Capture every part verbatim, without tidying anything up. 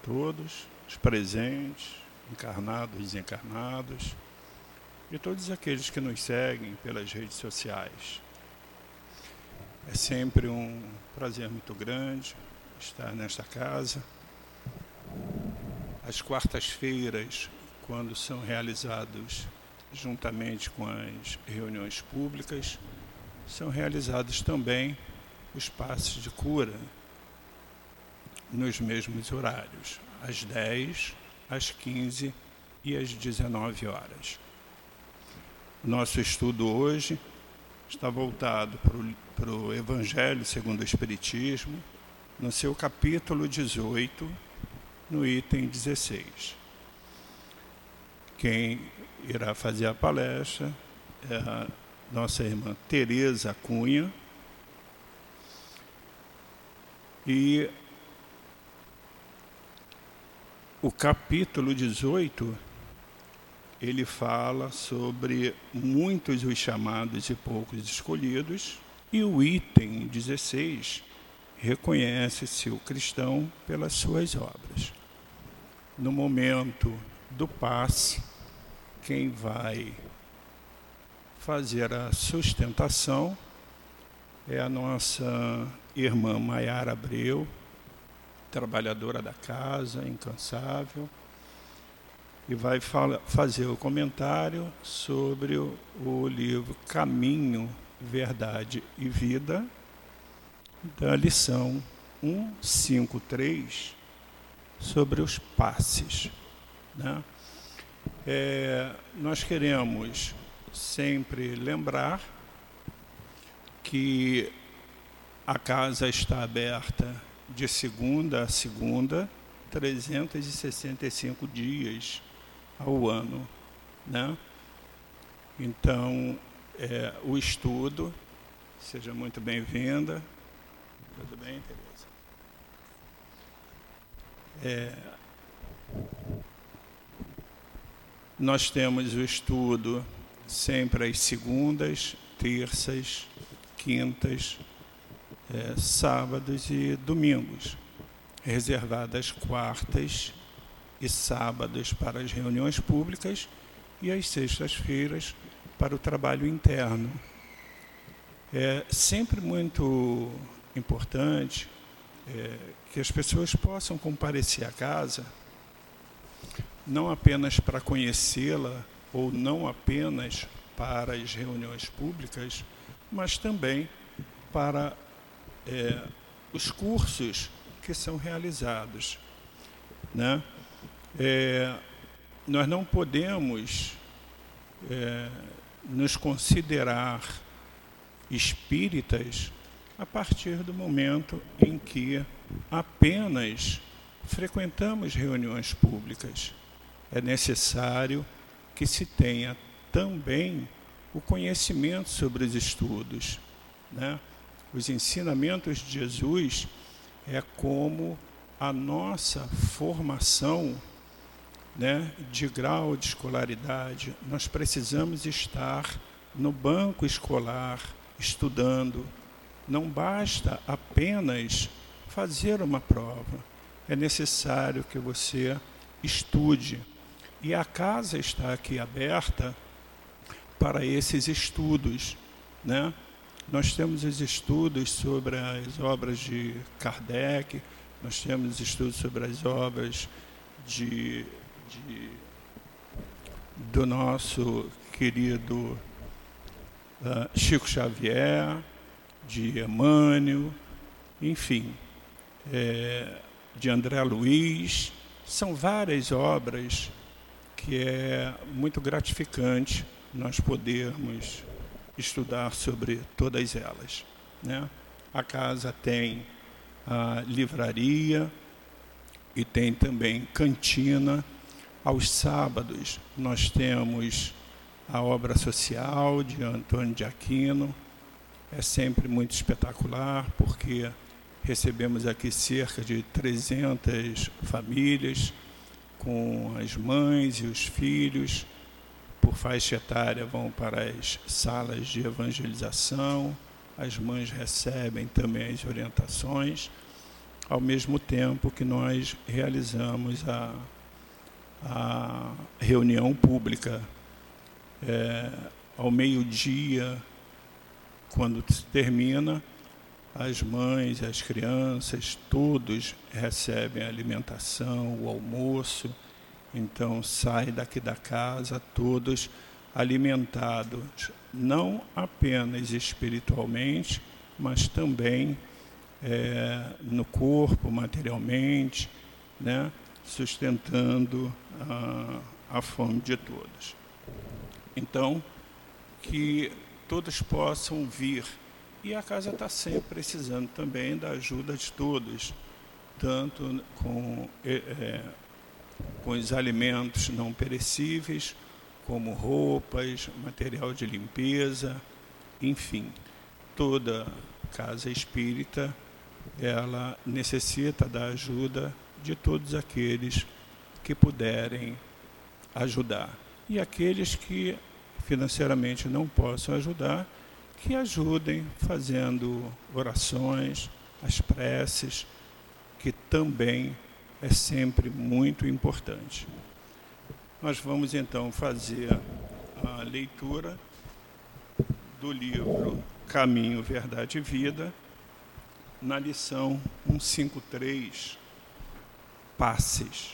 Todos os presentes, encarnados, desencarnados, e todos aqueles que nos seguem pelas redes sociais. É sempre um prazer muito grande estar nesta casa. As quartas-feiras, quando são realizados juntamente com as reuniões públicas, são realizados também os passes de cura nos mesmos horários, às dez, às quinze e às dezenove horas. Nosso estudo hoje está voltado para o Evangelho segundo o Espiritismo, no seu capítulo dezoito, no item dezesseis. Quem irá fazer a palestra é a nossa irmã Tereza Cunha, e o capítulo dezoito, ele fala sobre muitos os chamados e poucos escolhidos, e o item dezesseis reconhece-se o cristão pelas suas obras. No momento do passe, quem vai fazer a sustentação é a nossa irmã Maiara Abreu, trabalhadora da casa, incansável, e vai fala, fazer o comentário sobre o, o livro Caminho, Verdade e Vida, da lição cento e cinquenta e três, sobre os passes. Né? É, nós queremos sempre lembrar que a casa está aberta de segunda a segunda, trezentos e sessenta e cinco dias ao ano, né? Então, é, o estudo, seja muito bem-vinda. Tudo bem, Tereza? É, nós temos o estudo sempre às segundas, terças, quintas, É, sábados e domingos, reservadas quartas e sábados para as reuniões públicas e às sextas-feiras para o trabalho interno. É sempre muito importante é, que as pessoas possam comparecer à casa, não apenas para conhecê-la ou não apenas para as reuniões públicas, mas também para É, os cursos que são realizados. Né? É, nós não podemos é, nos considerar espíritas a partir do momento em que apenas frequentamos reuniões públicas. É necessário que se tenha também o conhecimento sobre os estudos, né? Os ensinamentos de Jesus é como a nossa formação, né, de grau de escolaridade. Nós precisamos estar no banco escolar, estudando. Não basta apenas fazer uma prova. É necessário que você estude. E a casa está aqui aberta para esses estudos, né? Nós temos os estudos sobre as obras de Kardec, nós temos estudos sobre as obras de, de, do nosso querido uh, Chico Xavier, de Emmanuel, enfim, é, de André Luiz. São várias obras que é muito gratificante nós podermos estudar sobre todas elas. Né? A casa tem a livraria e tem também cantina. Aos sábados nós temos a obra social de Antônio de Aquino. É sempre muito espetacular, porque recebemos aqui cerca de trezentas famílias, com as mães e os filhos, por faixa etária, vão para as salas de evangelização, as mães recebem também as orientações. ao mesmo tempo que nós realizamos a, a reunião pública. É, ao meio-dia, quando se termina, as mães, as crianças, todos recebem a alimentação, o almoço. Então, sai daqui da casa todos alimentados, não apenas espiritualmente, mas também é, no corpo, materialmente, né, sustentando a, a fome de todos. Então, que todos possam vir. E a casa está sempre precisando também da ajuda de todos, tanto com, é, com os alimentos não perecíveis, como roupas, material de limpeza, enfim. Toda casa espírita, ela necessita da ajuda de todos aqueles que puderem ajudar. E aqueles que financeiramente não possam ajudar, que ajudem fazendo orações, as preces, que também é sempre muito importante. Nós vamos então fazer a leitura do livro Caminho, Verdade e Vida, na lição cento e cinquenta e três, Passes.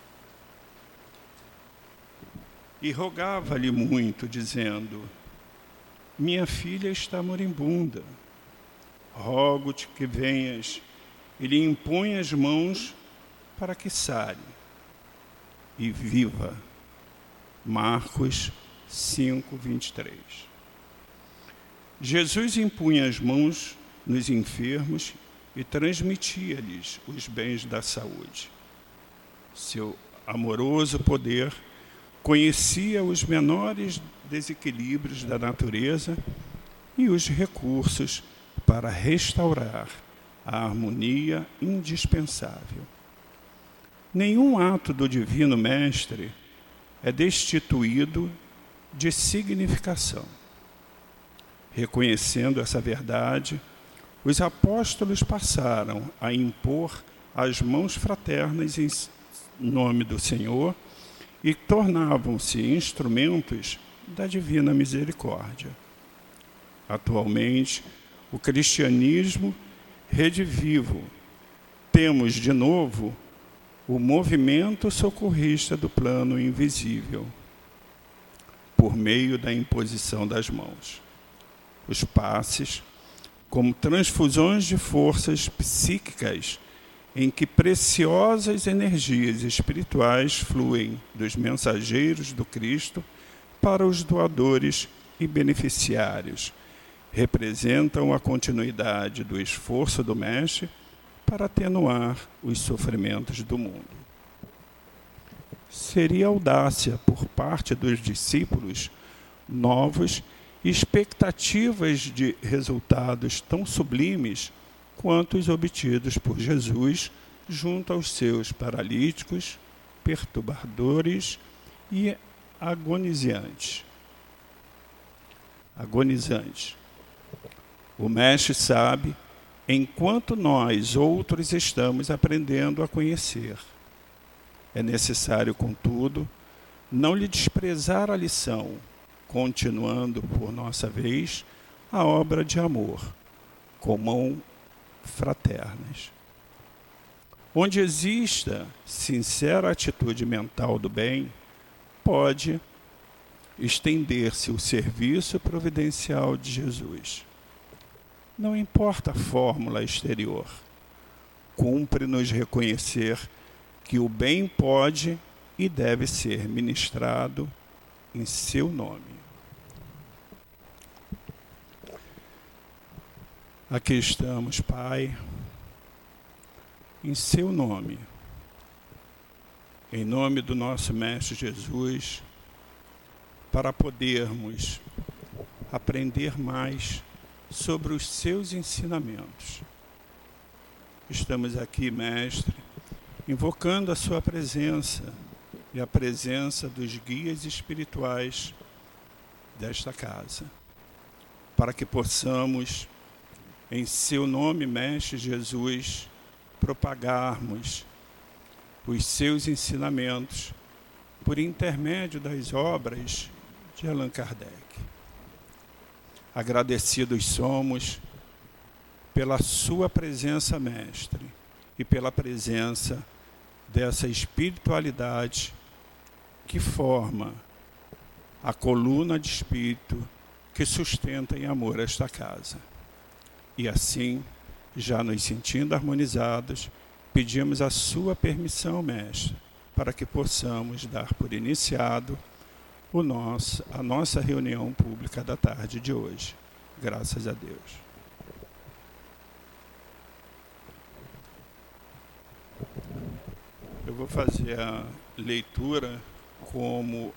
E rogava-lhe muito, dizendo: minha filha está moribunda, rogo-te que venhas e lhe impõe as mãos para que sare e viva. Marcos cinco, vinte e três. Jesus impunha as mãos nos enfermos e transmitia-lhes os bens da saúde. Seu amoroso poder conhecia os menores desequilíbrios da natureza e os recursos para restaurar a harmonia indispensável. Nenhum ato do Divino Mestre é destituído de significação. Reconhecendo essa verdade, os apóstolos passaram a impor as mãos fraternas em nome do Senhor e tornavam-se instrumentos da divina misericórdia. Atualmente, o cristianismo redivivo, temos de novo o movimento socorrista do plano invisível, por meio da imposição das mãos. Os passes, como transfusões de forças psíquicas, em que preciosas energias espirituais fluem dos mensageiros do Cristo para os doadores e beneficiários, representam a continuidade do esforço do Mestre para atenuar os sofrimentos do mundo. Seria audácia por parte dos discípulos novos e expectativas de resultados tão sublimes quanto os obtidos por Jesus junto aos seus paralíticos, perturbadores e agonizantes. Agonizantes. O Mestre sabe, enquanto nós outros estamos aprendendo a conhecer. É necessário, contudo, não lhe desprezar a lição, continuando por nossa vez a obra de amor, com mãos fraternas. Onde exista sincera atitude mental do bem, pode estender-se o serviço providencial de Jesus. Não importa a fórmula exterior, cumpre-nos reconhecer que o bem pode e deve ser ministrado em seu nome. Aqui estamos, Pai, em seu nome, em nome do nosso Mestre Jesus, para podermos aprender mais sobre os seus ensinamentos. Estamos aqui, Mestre, invocando a sua presença e a presença dos guias espirituais desta casa, para que possamos, em seu nome, Mestre Jesus, propagarmos os seus ensinamentos por intermédio das obras de Allan Kardec. Agradecidos somos pela sua presença, mestre, e pela presença dessa espiritualidade que forma a coluna de espírito que sustenta em amor esta casa. E assim, já nos sentindo harmonizados, pedimos a sua permissão, mestre, para que possamos dar por iniciado o nosso, a nossa reunião pública da tarde de hoje. Graças a Deus. Eu vou fazer a leitura como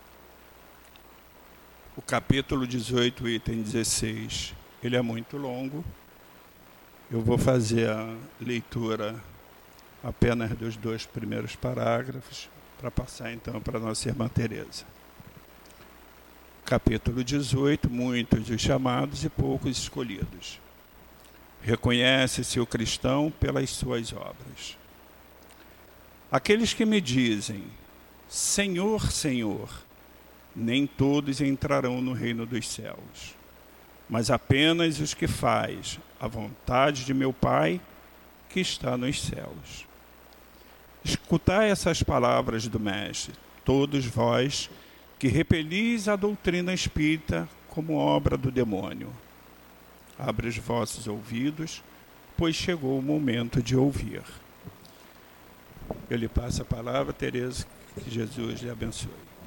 o capítulo dezoito, item dezesseis. Ele é muito longo. Eu vou fazer a leitura apenas dos dois primeiros parágrafos, para passar então para a nossa irmã Teresa. Capítulo dezoito, muitos os chamados e poucos escolhidos. Reconhece-se o cristão pelas suas obras. Aqueles que me dizem, Senhor, Senhor, nem todos entrarão no reino dos céus, mas apenas os que faz a vontade de meu Pai que está nos céus. Escutai essas palavras do Mestre, todos vós que repelis a doutrina espírita como obra do demônio. Abre os vossos ouvidos, pois chegou o momento de ouvir. Eu lhe passo a palavra, Teresa, que Jesus lhe abençoe.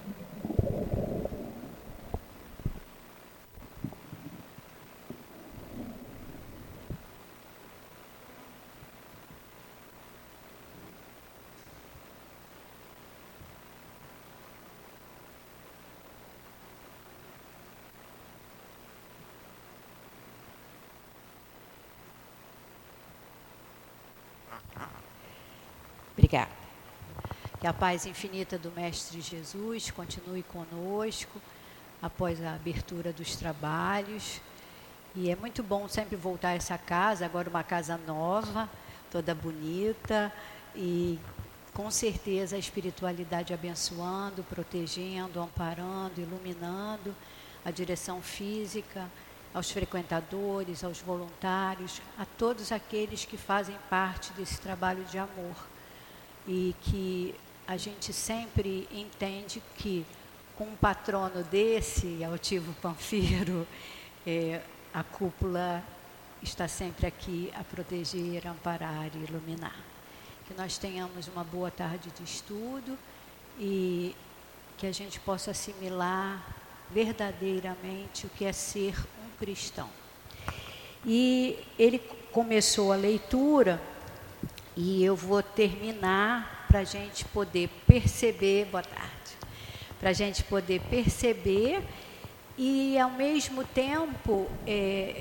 Obrigada. Que a paz infinita do Mestre Jesus continue conosco após a abertura dos trabalhos. E é muito bom sempre voltar a essa casa, agora uma casa nova, toda bonita e com certeza a espiritualidade abençoando, protegendo, amparando, iluminando a direção física, aos frequentadores, aos voluntários, a todos aqueles que fazem parte desse trabalho de amor. E que a gente sempre entende que com um patrono desse, Altivo Panfiro, é, a cúpula está sempre aqui a proteger, amparar e iluminar. Que nós tenhamos uma boa tarde de estudo e que a gente possa assimilar verdadeiramente o que é ser um cristão. E ele começou a leitura e eu vou terminar para a gente poder perceber, boa tarde, para a gente poder perceber e, ao mesmo tempo, é,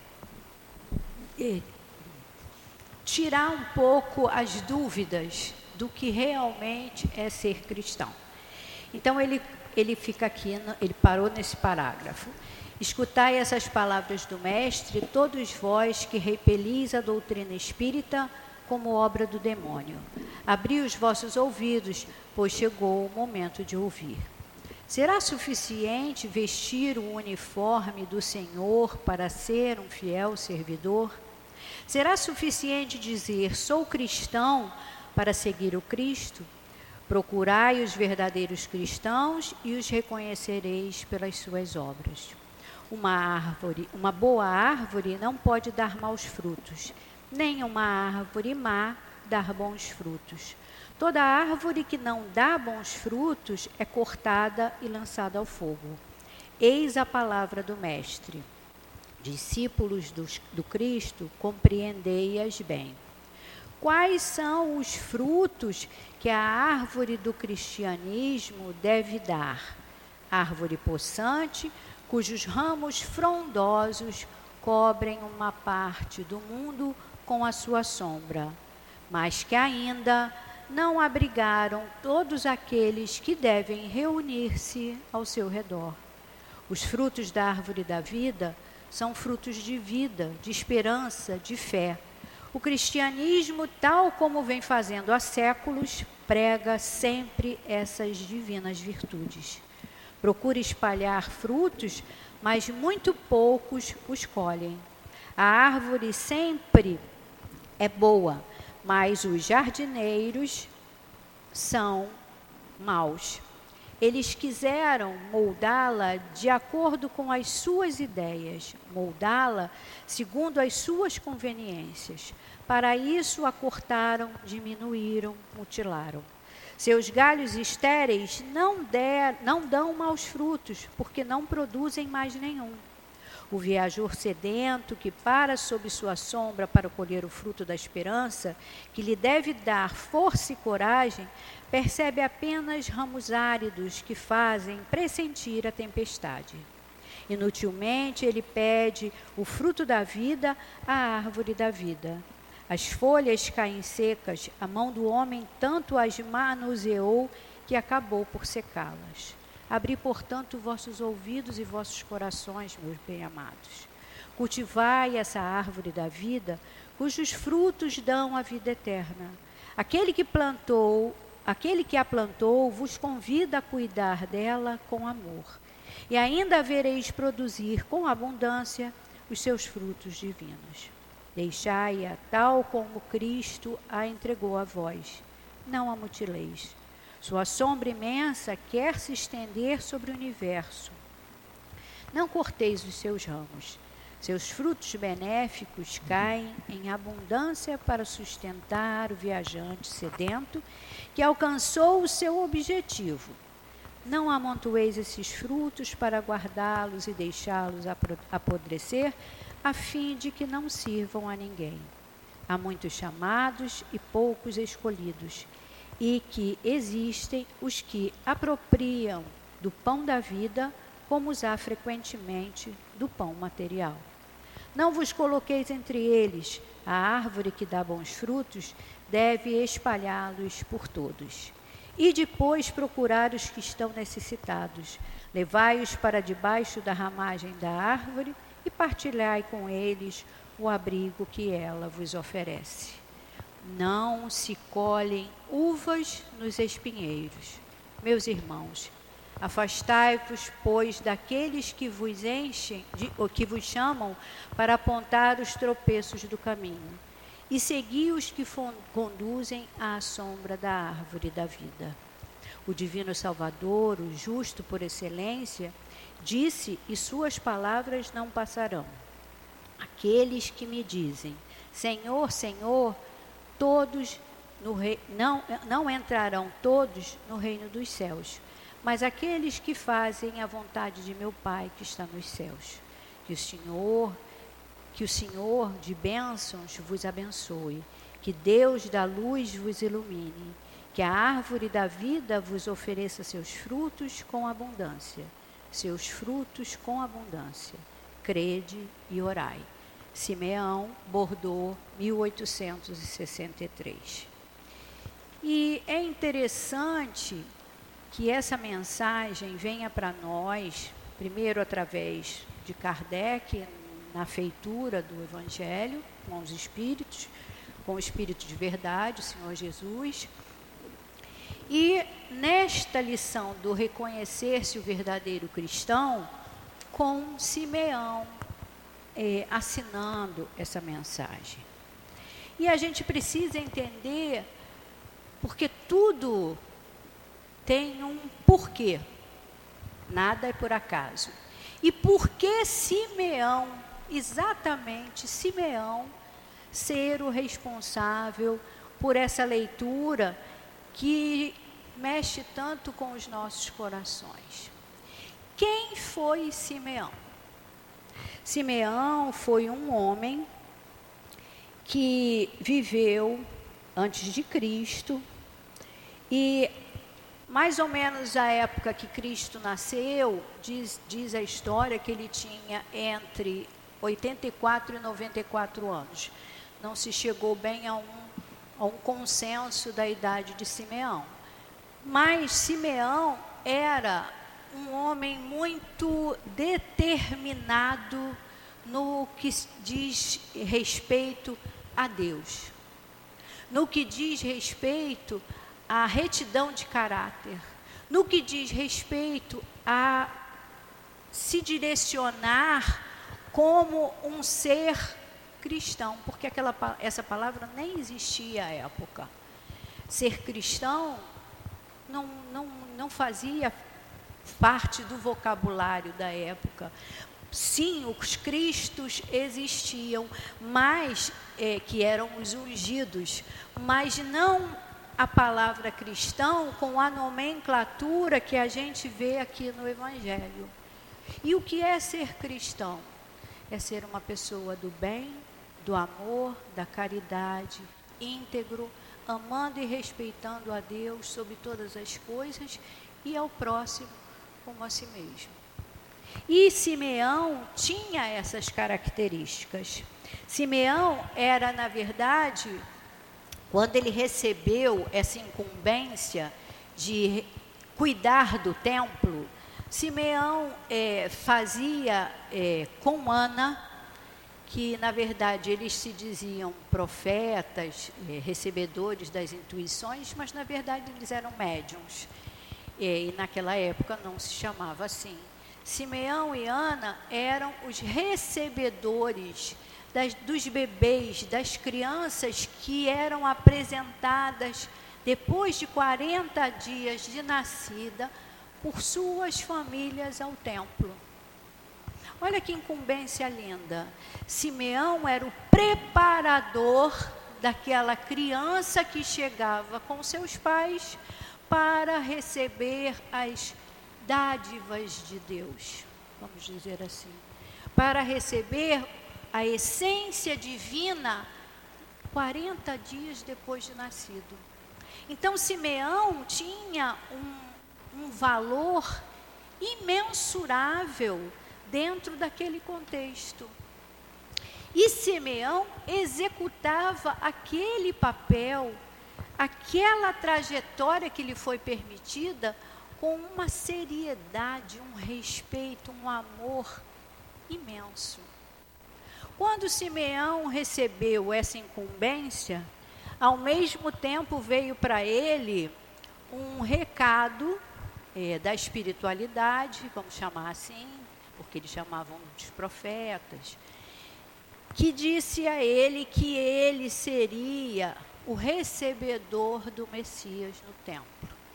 é, tirar um pouco as dúvidas do que realmente é ser cristão. Então, ele, ele fica aqui, ele parou nesse parágrafo. Escutai essas palavras do Mestre, todos vós que repelis a doutrina espírita como obra do demônio. Abri os vossos ouvidos, pois chegou o momento de ouvir. Será suficiente vestir o uniforme do Senhor para ser um fiel servidor? Será suficiente dizer, sou cristão, para seguir o Cristo? Procurai os verdadeiros cristãos e os reconhecereis pelas suas obras. Uma árvore, uma boa árvore não pode dar maus frutos, nem uma árvore má dar bons frutos. Toda árvore que não dá bons frutos é cortada e lançada ao fogo. Eis a palavra do Mestre. Discípulos do, do Cristo, compreendei-as bem. Quais são os frutos que a árvore do cristianismo deve dar? Árvore possante, cujos ramos frondosos cobrem uma parte do mundo com a sua sombra, mas que ainda não abrigaram todos aqueles que devem reunir-se ao seu redor. Os frutos da árvore da vida são frutos de vida, de esperança, de fé. O cristianismo, tal como vem fazendo há séculos, prega sempre essas divinas virtudes. Procura espalhar frutos, mas muito poucos os colhem. A árvore sempre é boa, mas os jardineiros são maus. Eles quiseram moldá-la de acordo com as suas ideias, moldá-la segundo as suas conveniências. Para isso, a cortaram, diminuíram, mutilaram. Seus galhos estéreis não, der, não dão maus frutos, porque não produzem mais nenhum. O viajor sedento, que para sob sua sombra para colher o fruto da esperança, que lhe deve dar força e coragem, percebe apenas ramos áridos que fazem pressentir a tempestade. Inutilmente ele pede o fruto da vida à árvore da vida. As folhas caem secas, a mão do homem tanto as manuseou que acabou por secá-las. Abri, portanto, vossos ouvidos e vossos corações, meus bem-amados. Cultivai essa árvore da vida, cujos frutos dão a vida eterna. Aquele que plantou, aquele que a plantou, vos convida a cuidar dela com amor. E ainda vereis produzir com abundância os seus frutos divinos. Deixai-a tal como Cristo a entregou a vós. Não a mutileis. Sua sombra imensa quer se estender sobre o universo. Não corteis os seus ramos. Seus frutos benéficos caem em abundância para sustentar o viajante sedento que alcançou o seu objetivo. Não amontoeis esses frutos para guardá-los e deixá-los apodrecer, a fim de que não sirvam a ninguém. Há muitos chamados e poucos escolhidos, e que existem os que apropriam do pão da vida, como usar frequentemente do pão material. Não vos coloqueis entre eles. A árvore que dá bons frutos deve espalhá-los por todos. E depois procurar os que estão necessitados. Levai-os para debaixo da ramagem da árvore e partilhai com eles o abrigo que ela vos oferece. Não se colhem uvas nos espinheiros. Meus irmãos, afastai-vos, pois, daqueles que vos enchem, de, ou que vos chamam para apontar os tropeços do caminho, e segui os que conduzem à sombra da árvore da vida. O divino Salvador, o justo por excelência, disse, e suas palavras não passarão. Aqueles que me dizem, Senhor, Senhor, todos no rei, não, não entrarão todos no reino dos céus, mas aqueles que fazem a vontade de meu Pai que está nos céus. Que o Senhor, que o Senhor de bênçãos vos abençoe, que Deus da luz vos ilumine, que a árvore da vida vos ofereça seus frutos com abundância, seus frutos com abundância. Crede e orai. Simeão, Bordeaux, mil oitocentos e sessenta e três. E é interessante que essa mensagem venha para nós, primeiro através de Kardec, na feitura do Evangelho, com os Espíritos, com o Espírito de verdade, o Senhor Jesus. E nesta lição do reconhecer-se o verdadeiro cristão, com Simeão eh, assinando essa mensagem. E a gente precisa entender, porque tudo tem um porquê, nada é por acaso. E por que Simeão, exatamente Simeão, ser o responsável por essa leitura que mexe tanto com os nossos corações? Quem foi Simeão? Simeão foi um homem que viveu antes de Cristo e mais ou menos a época que Cristo nasceu, diz, diz a história que ele tinha entre oitenta e quatro e noventa e quatro anos. Não se chegou bem a um, a um consenso da idade de Simeão. Mas Simeão era um homem muito determinado no que diz respeito a Deus, no que diz respeito à retidão de caráter, no que diz respeito a se direcionar como um ser cristão, porque aquela, essa palavra nem existia à época. Ser cristão não, não, não fazia parte do vocabulário da época. Sim, os cristos existiam, mas é, que eram os ungidos, mas não a palavra cristão com a nomenclatura que a gente vê aqui no Evangelho. E o que é ser cristão? É ser uma pessoa do bem, do amor, da caridade, íntegro, amando e respeitando a Deus sobre todas as coisas e ao próximo como a si mesmo. E Simeão tinha essas características. Simeão era, na verdade, quando ele recebeu essa incumbência de cuidar do templo, Simeão é, fazia é, com Ana, que na verdade eles se diziam profetas, é, recebedores das intuições, mas na verdade eles eram médiuns. E, e naquela época não se chamava assim. Simeão e Ana eram os recebedores das, dos bebês, das crianças que eram apresentadas depois de quarenta dias de nascida por suas famílias ao templo. Olha que incumbência linda. Simeão era o preparador daquela criança que chegava com seus pais para receber as dádivas de Deus, vamos dizer assim, para receber a essência divina quarenta dias depois de nascido. Então Simeão tinha um, um valor imensurável dentro daquele contexto. E Simeão executava aquele papel, aquela trajetória que lhe foi permitida, com uma seriedade, um respeito, um amor imenso. Quando Simeão recebeu essa incumbência, ao mesmo tempo veio para ele um recado é, da espiritualidade, vamos chamar assim, porque eles chamavam de profetas, que disse a ele que ele seria o recebedor do Messias no templo.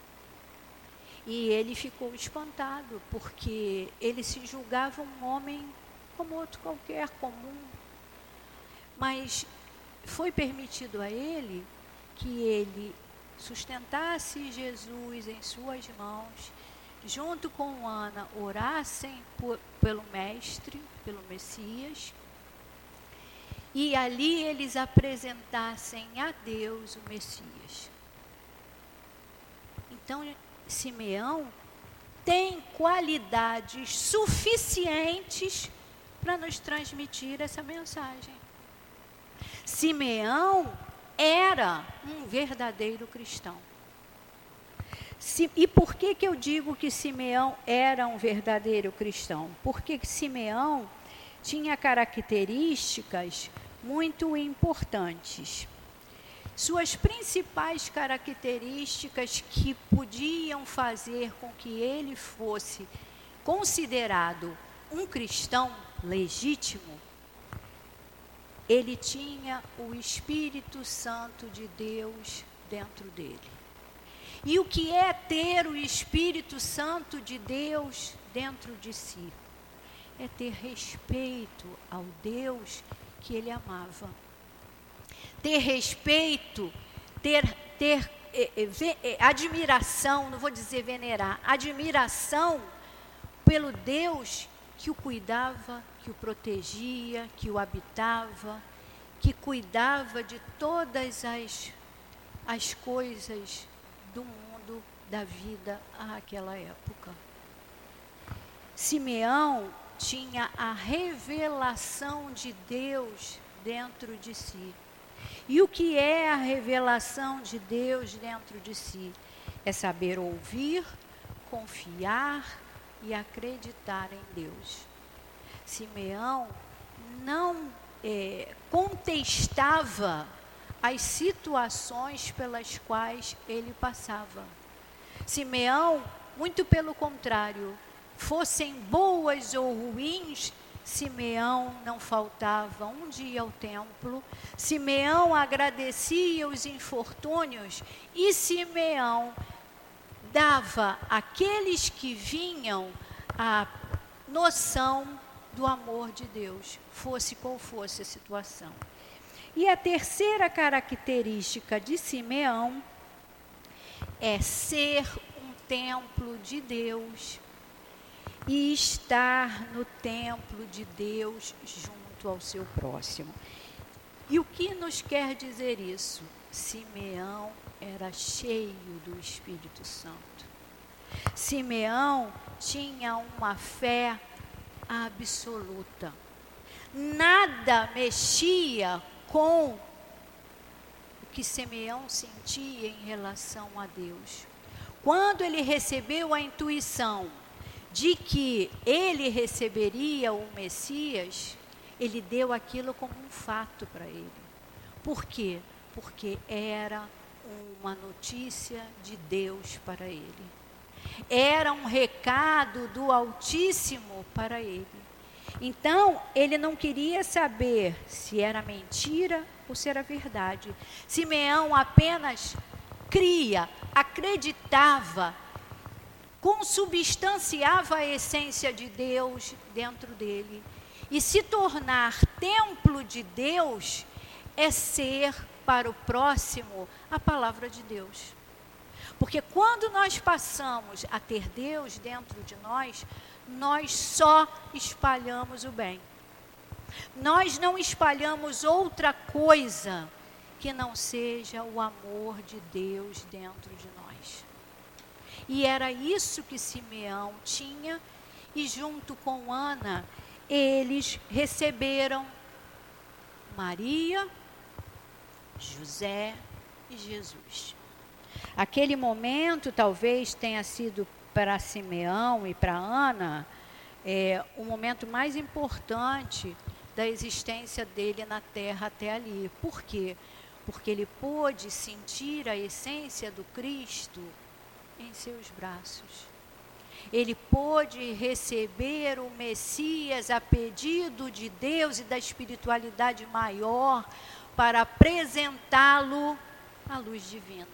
E ele ficou espantado, porque ele se julgava um homem como outro qualquer, comum. Mas foi permitido a ele que ele sustentasse Jesus em suas mãos, junto com Ana, orassem por, pelo Mestre, pelo Messias, e ali eles apresentassem a Deus o Messias. Então, Simeão tem qualidades suficientes para nos transmitir essa mensagem. Simeão era um verdadeiro cristão. E por que que eu digo que Simeão era um verdadeiro cristão? Porque Simeão tinha características muito importantes. Suas principais características que podiam fazer com que ele fosse considerado um cristão legítimo, ele tinha o Espírito Santo de Deus dentro dele. E o que é ter o Espírito Santo de Deus dentro de si? É ter respeito ao Deus que ele amava. Ter respeito, ter, ter é, é, é, admiração, não vou dizer venerar, admiração pelo Deus que o cuidava, que o protegia, que o habitava, que cuidava de todas as, as coisas do mundo, da vida àquela época. Simeão tinha a revelação de Deus dentro de si. E o que é a revelação de Deus dentro de si? É saber ouvir, confiar e acreditar em Deus. Simeão não é, contestava as situações pelas quais ele passava. Simeão, muito pelo contrário, fossem boas ou ruins, Simeão não faltava um dia ao templo, Simeão agradecia os infortúnios e Simeão dava àqueles que vinham a noção do amor de Deus, fosse qual fosse a situação. E a terceira característica de Simeão é ser um templo de Deus e estar no templo de Deus junto ao seu próximo. E o que nos quer dizer isso? Simeão era cheio do Espírito Santo. Simeão tinha uma fé absoluta. Nada mexia com o que Simeão sentia em relação a Deus. Quando ele recebeu a intuição de que ele receberia o Messias, ele deu aquilo como um fato para ele. Por quê? Porque era uma notícia de Deus para ele. Era um recado do Altíssimo para ele. Então, ele não queria saber se era mentira ou se era verdade. Simeão apenas cria, acreditava, consubstanciava a essência de Deus dentro dele. E se tornar templo de Deus é ser para o próximo a palavra de Deus. Porque quando nós passamos a ter Deus dentro de nós, nós só espalhamos o bem. Nós não espalhamos outra coisa que não seja o amor de Deus dentro de nós. E era isso que Simeão tinha, e junto com Ana, eles receberam Maria, José e Jesus. Aquele momento talvez tenha sido para Simeão e para Ana é, o momento mais importante da existência dele na terra até ali. Por quê? Porque ele pôde sentir a essência do Cristo em seus braços. Ele pôde receber o Messias a pedido de Deus e da espiritualidade maior para apresentá-lo à luz divina.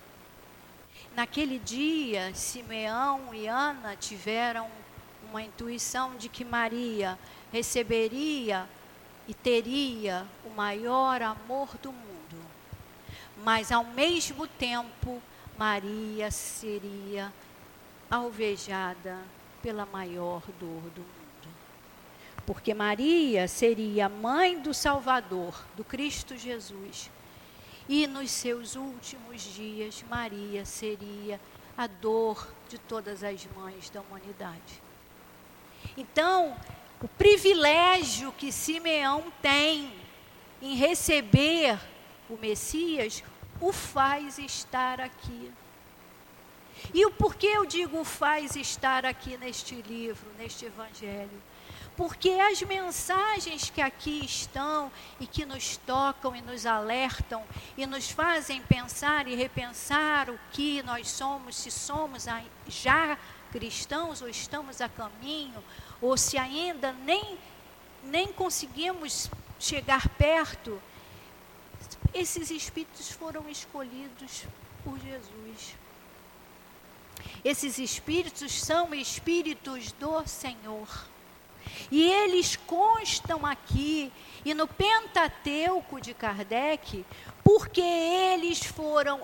Naquele dia, Simeão e Ana tiveram uma intuição de que Maria receberia e teria o maior amor do mundo. Mas, ao mesmo tempo, Maria seria alvejada pela maior dor do mundo. Porque Maria seria mãe do Salvador, do Cristo Jesus. E nos seus últimos dias, Maria seria a dor de todas as mães da humanidade. Então, o privilégio que Simeão tem em receber o Messias, o faz estar aqui. E o porquê eu digo o faz estar aqui neste livro, neste Evangelho? Porque as mensagens que aqui estão e que nos tocam e nos alertam e nos fazem pensar e repensar o que nós somos, se somos já cristãos ou estamos a caminho, ou se ainda nem, nem conseguimos chegar perto, esses espíritos foram escolhidos por Jesus. Esses espíritos são espíritos do Senhor. E eles constam aqui, e no Pentateuco de Kardec, porque eles foram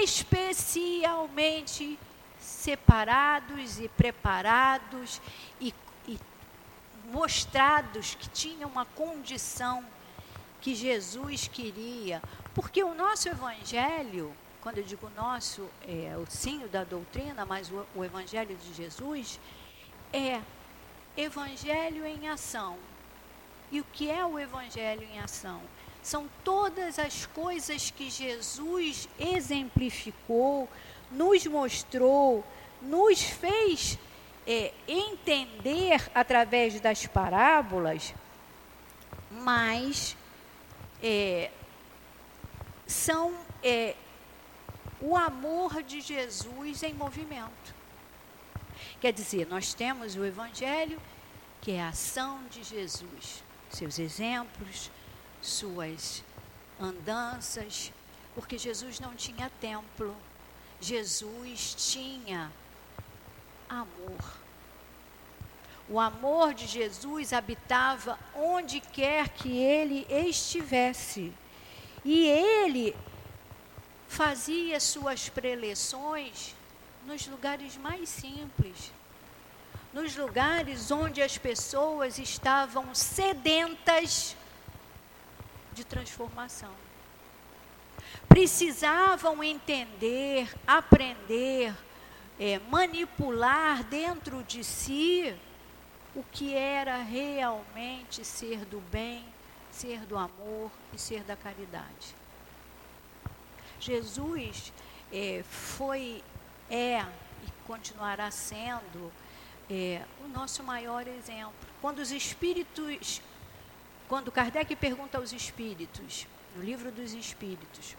especialmente separados e preparados e, e mostrados que tinham uma condição que Jesus queria. Porque o nosso Evangelho, quando eu digo nosso, é o sim da doutrina, mas o, o Evangelho de Jesus é Evangelho em ação. E o que é o Evangelho em ação? São todas as coisas que Jesus exemplificou, nos mostrou, nos fez é, entender através das parábolas mas é, são é, o amor de Jesus em movimento. Quer dizer, nós temos o Evangelho, que é a ação de Jesus, seus exemplos, suas andanças, porque Jesus não tinha templo, Jesus tinha amor. O amor de Jesus habitava onde quer que ele estivesse. E ele fazia suas preleções nos lugares mais simples, nos lugares onde as pessoas estavam sedentas de transformação. Precisavam entender, aprender, é, manipular dentro de si o que era realmente ser do bem, ser do amor e ser da caridade. Jesus é, foi, é e continuará sendo é, o nosso maior exemplo. Quando os espíritos, quando Kardec pergunta aos espíritos, no livro dos Espíritos,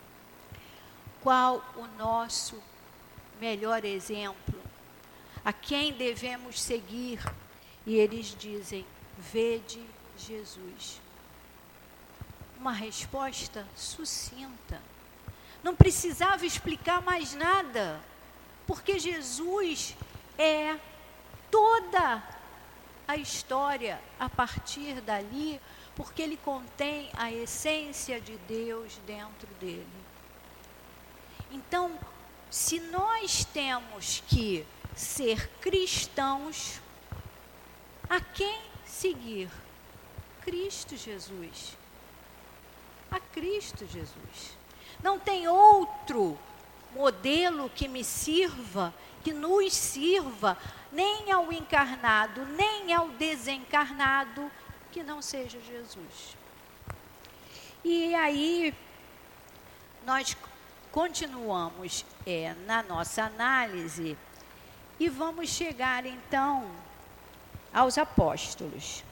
qual o nosso melhor exemplo, a quem devemos seguir, e eles dizem, vede Jesus. Uma resposta sucinta. Não precisava explicar mais nada, porque Jesus é toda a história a partir dali, porque ele contém a essência de Deus dentro dele. Então, se nós temos que ser cristãos, a quem seguir? Cristo Jesus. A Cristo Jesus. Não tem outro modelo que me sirva, que nos sirva, nem ao encarnado, nem ao desencarnado, que não seja Jesus. E aí, nós continuamos é, na nossa análise e vamos chegar, então, aos apóstolos.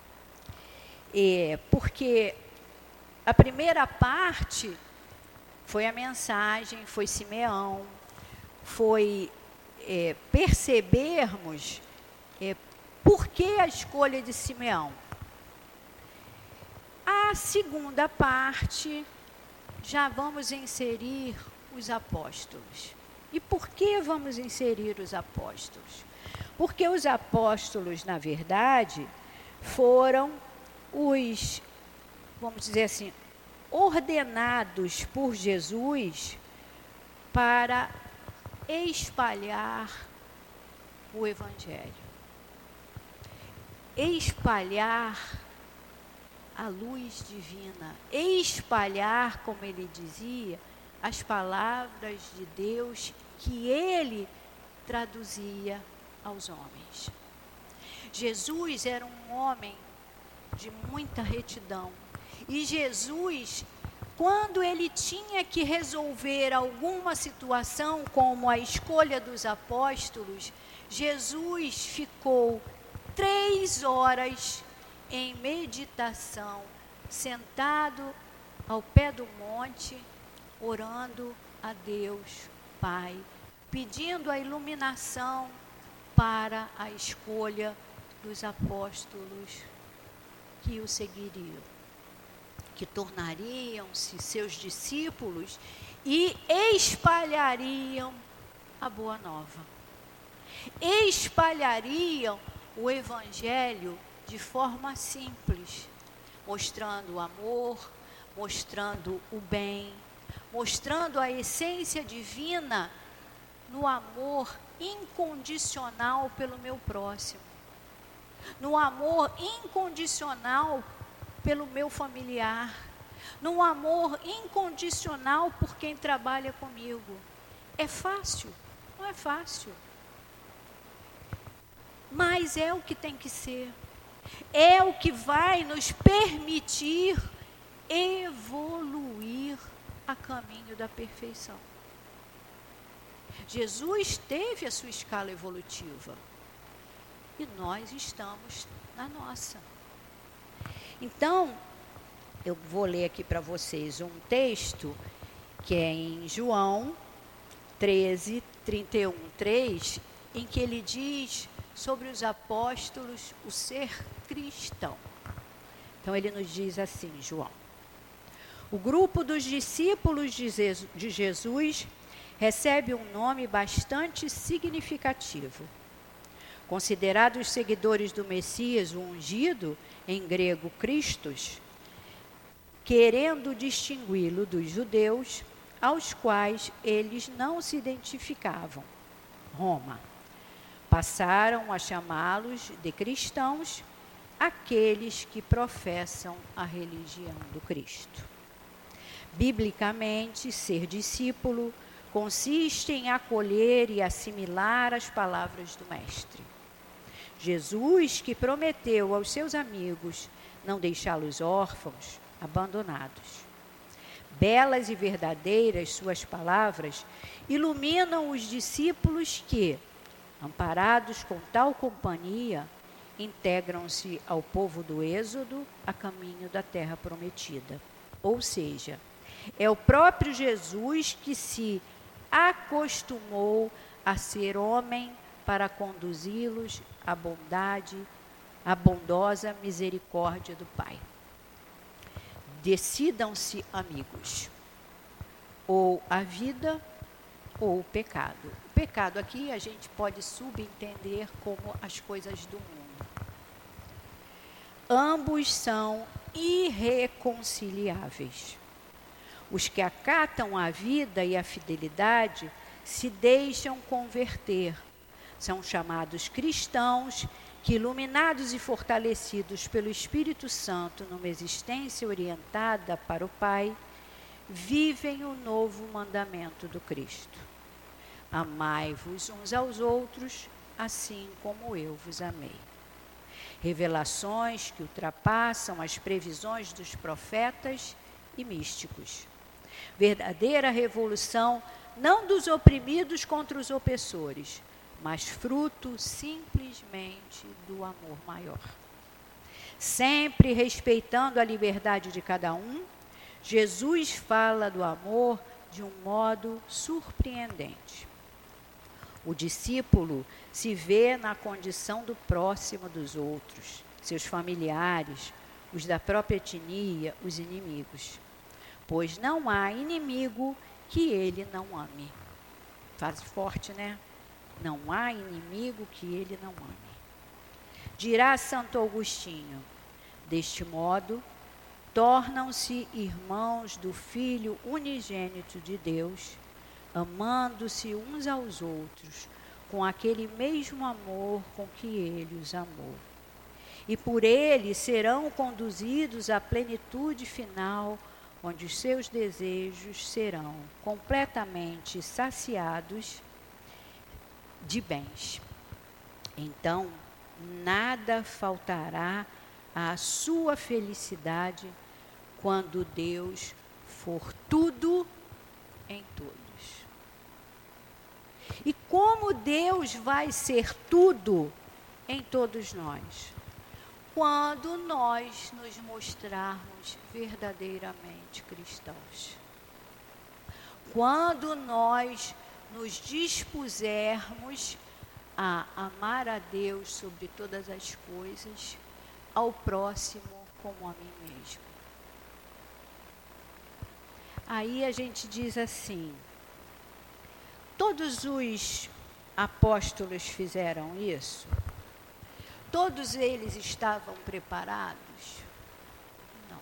É, porque a primeira parte foi a mensagem, foi Simeão, foi é, percebermos é, por que a escolha de Simeão. A segunda parte, já vamos inserir os apóstolos. E por que vamos inserir os apóstolos? Porque os apóstolos, na verdade, foram os, vamos dizer assim, ordenados por Jesus para espalhar o Evangelho. Espalhar a luz divina. Espalhar, como ele dizia, as palavras de Deus que ele traduzia aos homens. Jesus era um homem de muita retidão. E Jesus, quando ele tinha que resolver alguma situação, como a escolha dos apóstolos, Jesus ficou três horas em meditação, sentado ao pé do monte, orando a Deus, Pai, pedindo a iluminação para a escolha dos apóstolos que o seguiriam, que tornariam-se seus discípulos e espalhariam a boa nova. Espalhariam o Evangelho de forma simples, mostrando o amor, mostrando o bem, mostrando a essência divina no amor incondicional pelo meu próximo, no amor incondicional pelo meu familiar, no amor incondicional por quem trabalha comigo. É fácil? Não é fácil. Mas é o que tem que ser. É o que vai nos permitir evoluir a caminho da perfeição. Jesus teve a sua escala evolutiva e nós estamos na nossa. Então, eu vou ler aqui para vocês um texto que é em João treze, trinta e um, três, em que ele diz sobre os apóstolos o ser cristão. Então, ele nos diz assim, João: o grupo dos discípulos de Jesus recebe um nome bastante significativo. Considerados seguidores do Messias, o ungido, em grego Christos, querendo distingui-lo dos judeus, aos quais eles não se identificavam, Roma, passaram a chamá-los de cristãos, aqueles que professam a religião do Cristo. Biblicamente, ser discípulo consiste em acolher e assimilar as palavras do Mestre. Jesus, que prometeu aos seus amigos não deixá-los órfãos, abandonados. Belas e verdadeiras suas palavras iluminam os discípulos que, amparados com tal companhia, integram-se ao povo do Êxodo a caminho da terra prometida. Ou seja, é o próprio Jesus que se acostumou a ser homem para conduzi-los à bondade, à bondosa misericórdia do Pai. Decidam-se, amigos, ou a vida ou o pecado. O pecado aqui a gente pode subentender como as coisas do mundo. Ambos são irreconciliáveis. Os que acatam a vida e a fidelidade se deixam converter. São chamados cristãos que, iluminados e fortalecidos pelo Espírito Santo numa existência orientada para o Pai, vivem o novo mandamento do Cristo. Amai-vos uns aos outros, assim como eu vos amei. Revelações que ultrapassam as previsões dos profetas e místicos. Verdadeira revolução não dos oprimidos contra os opressores, mas fruto simplesmente do amor maior. Sempre respeitando a liberdade de cada um, Jesus fala do amor de um modo surpreendente. O discípulo se vê na condição do próximo dos outros, seus familiares, os da própria etnia, os inimigos. Pois não há inimigo que ele não ame. Frase forte, né? Não há inimigo que ele não ame. Dirá Santo Agostinho: deste modo, tornam-se irmãos do Filho unigênito de Deus, amando-se uns aos outros, com aquele mesmo amor com que ele os amou. E por ele serão conduzidos à plenitude final, onde os seus desejos serão completamente saciados de bens. Então, nada faltará à sua felicidade quando Deus for tudo em todos. E como Deus vai ser tudo em todos nós? Quando nós nos mostrarmos verdadeiramente cristãos. Quando nós nos dispusermos a amar a Deus sobre todas as coisas, ao próximo como a mim mesmo. Aí a gente diz assim: todos os apóstolos fizeram isso? Todos eles estavam preparados? Não.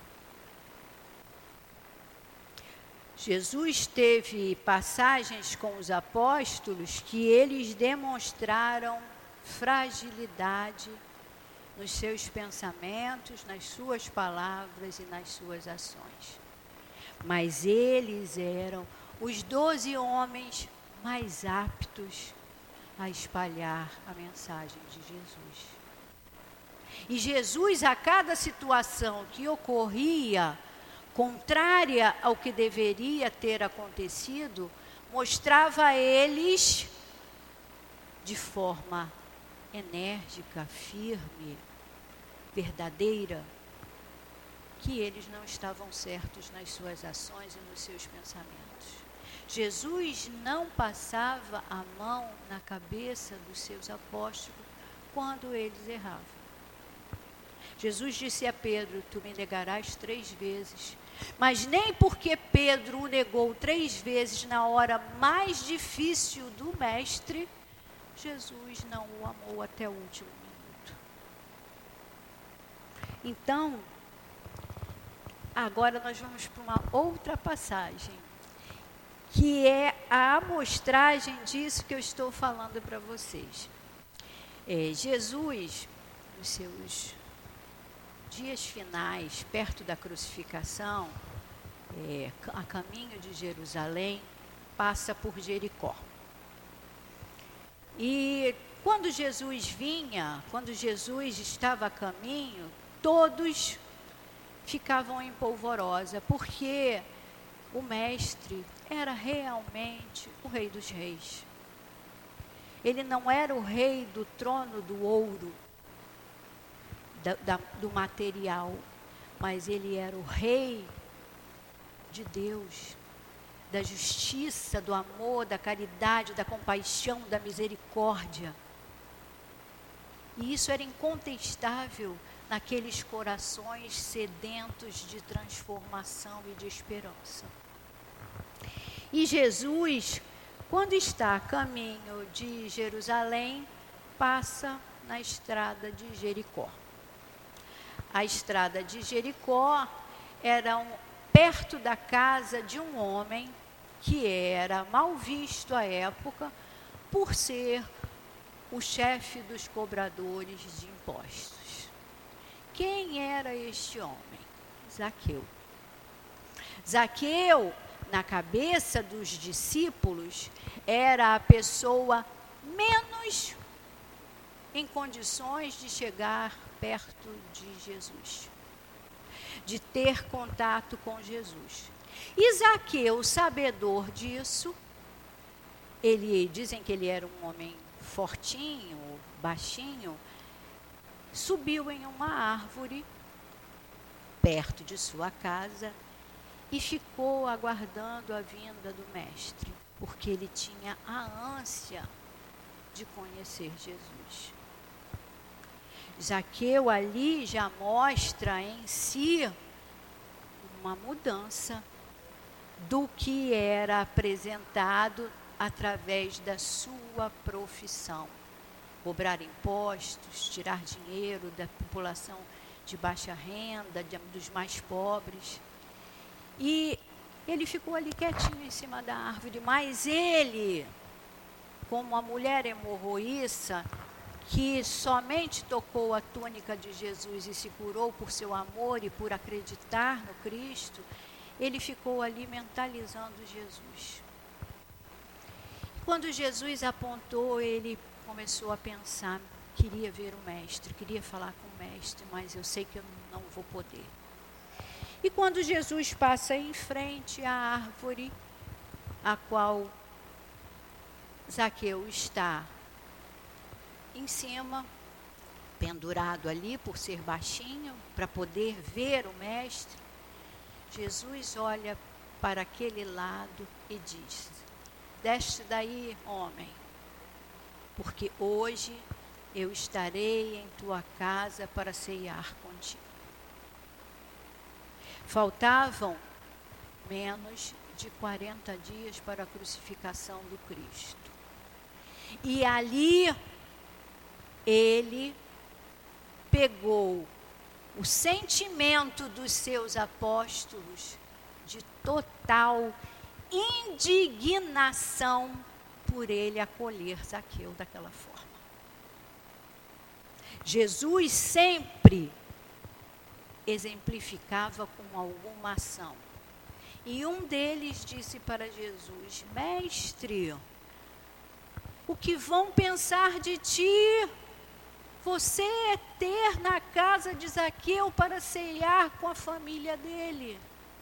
Jesus teve passagens com os apóstolos que eles demonstraram fragilidade nos seus pensamentos, nas suas palavras e nas suas ações. Mas eles eram os doze homens mais aptos a espalhar a mensagem de Jesus. E Jesus, a cada situação que ocorria contrária ao que deveria ter acontecido, mostrava a eles de forma enérgica, firme, verdadeira, que eles não estavam certos nas suas ações e nos seus pensamentos. Jesus não passava a mão na cabeça dos seus apóstolos quando eles erravam. Jesus disse a Pedro: tu me negarás três vezes. Mas nem porque Pedro o negou três vezes na hora mais difícil do mestre, Jesus não o amou até o último minuto. Então, agora nós vamos para uma outra passagem, que é a amostragem disso que eu estou falando para vocês. É, Jesus, nos seus dias finais, perto da crucificação, é, a caminho de Jerusalém, passa por Jericó. E quando Jesus vinha, quando Jesus estava a caminho, todos ficavam em polvorosa, porque o mestre era realmente o rei dos reis. Ele não era o rei do trono do ouro, da, da, do material, mas ele era o rei de Deus, da justiça, do amor, da caridade, da compaixão, da misericórdia. E isso era incontestável naqueles corações sedentos de transformação e de esperança. E Jesus, quando está a caminho de Jerusalém, passa na estrada de Jericó. A estrada de Jericó era um, perto da casa de um homem que era mal visto à época por ser o chefe dos cobradores de impostos. Quem era este homem? Zaqueu. Zaqueu, na cabeça dos discípulos, era a pessoa menos em condições de chegar perto de Jesus, de ter contato com Jesus. E Zaqueu, sabedor disso, ele, dizem que ele era um homem fortinho, baixinho, subiu em uma árvore perto de sua casa e ficou aguardando a vinda do mestre, porque ele tinha a ânsia de conhecer Jesus. Zaqueu ali já mostra em si uma mudança do que era apresentado através da sua profissão. Cobrar impostos, tirar dinheiro da população de baixa renda, de, dos mais pobres. E ele ficou ali quietinho em cima da árvore, mas ele, como a mulher hemorroíça, que somente tocou a túnica de Jesus e se curou por seu amor e por acreditar no Cristo, ele ficou ali mentalizando Jesus. Quando Jesus apontou, ele começou a pensar: queria ver o mestre, queria falar com o mestre, mas eu sei que eu não vou poder. E quando Jesus passa em frente à árvore a qual Zaqueu está em cima, pendurado ali por ser baixinho, para poder ver o mestre, Jesus olha para aquele lado e diz: desce daí, homem, porque hoje eu estarei em tua casa para ceiar contigo. Faltavam menos de quarenta dias para a crucificação do Cristo. E ali ele pegou o sentimento dos seus apóstolos de total indignação por ele acolher Zaqueu daquela forma. Jesus sempre exemplificava com alguma ação. E um deles disse para Jesus: mestre, o que vão pensar de ti? Você é ter na casa de Zaqueu para ceiar com a família dele.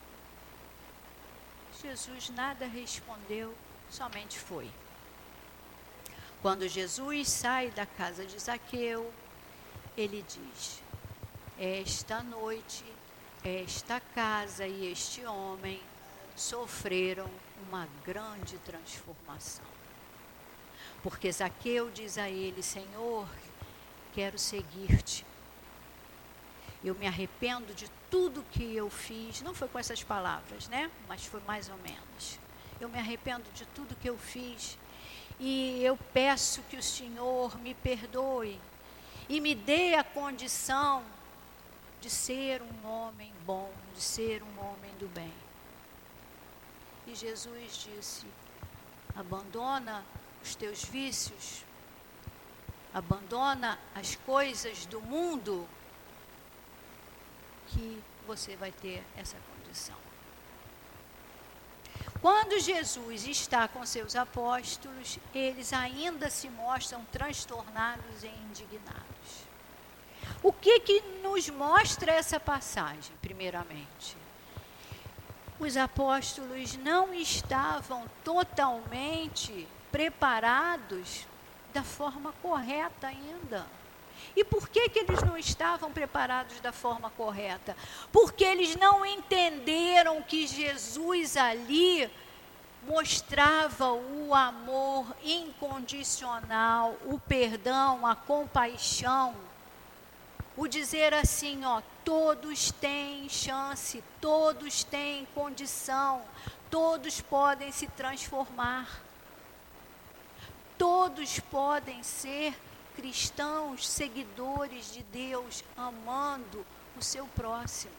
Jesus nada respondeu, somente foi. Quando Jesus sai da casa de Zaqueu, ele diz: esta noite esta casa e este homem sofreram uma grande transformação. Porque Zaqueu diz a ele: Senhor, quero seguir-te. Eu me arrependo de tudo que eu fiz. Não foi com essas palavras, né? Mas foi mais ou menos. Eu me arrependo de tudo que eu fiz. E eu peço que o Senhor me perdoe e me dê a condição de ser um homem bom, de ser um homem do bem. E Jesus disse: abandona os teus vícios, abandona as coisas do mundo, que você vai ter essa condição. Quando Jesus está com seus apóstolos, eles ainda se mostram transtornados e indignados. O que que nos mostra essa passagem, primeiramente? Os apóstolos não estavam totalmente preparados da forma correta ainda. E por que que eles não estavam preparados da forma correta? Porque eles não entenderam que Jesus ali mostrava o amor incondicional, o perdão, a compaixão. O dizer assim, ó, todos têm chance, todos têm condição, todos podem se transformar. Todos podem ser cristãos, seguidores de Deus, amando o seu próximo.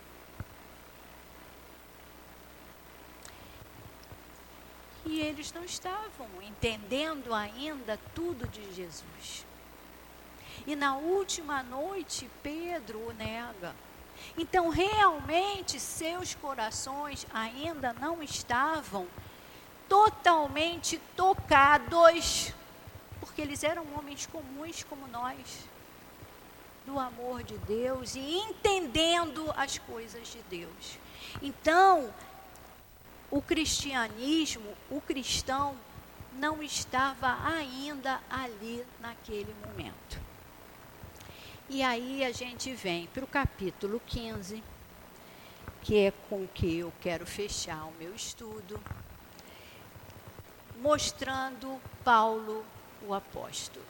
E eles não estavam entendendo ainda tudo de Jesus. E na última noite, Pedro o nega. Então, realmente, seus corações ainda não estavam totalmente tocados, porque eles eram homens comuns como nós, do amor de Deus e entendendo as coisas de Deus. Então, o cristianismo, o cristão, não estava ainda ali naquele momento. E aí a gente vem para o capítulo quinze, que é com que eu quero fechar o meu estudo, mostrando Paulo, o apóstolo.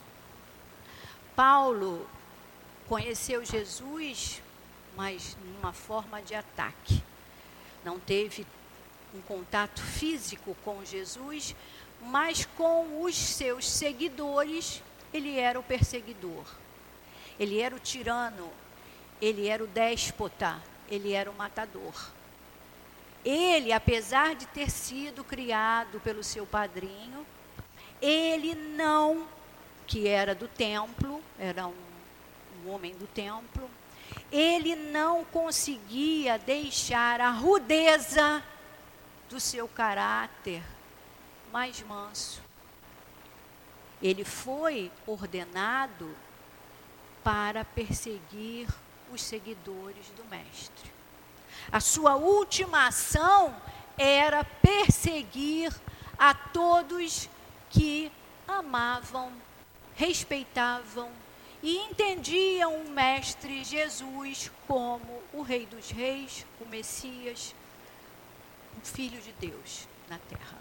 Paulo conheceu Jesus, mas numa forma de ataque. Não teve um contato físico com Jesus, mas com os seus seguidores, ele era o perseguidor. Ele era o tirano, ele era o déspota, ele era o matador. Ele, apesar de ter sido criado pelo seu padrinho, ele não, que era do templo, era um, um homem do templo, ele não conseguia deixar a rudeza do seu caráter mais manso. Ele foi ordenado para perseguir os seguidores do Mestre. A sua última ação era perseguir a todos que amavam, respeitavam e entendiam o Mestre Jesus como o Rei dos Reis, o Messias, o Filho de Deus na terra.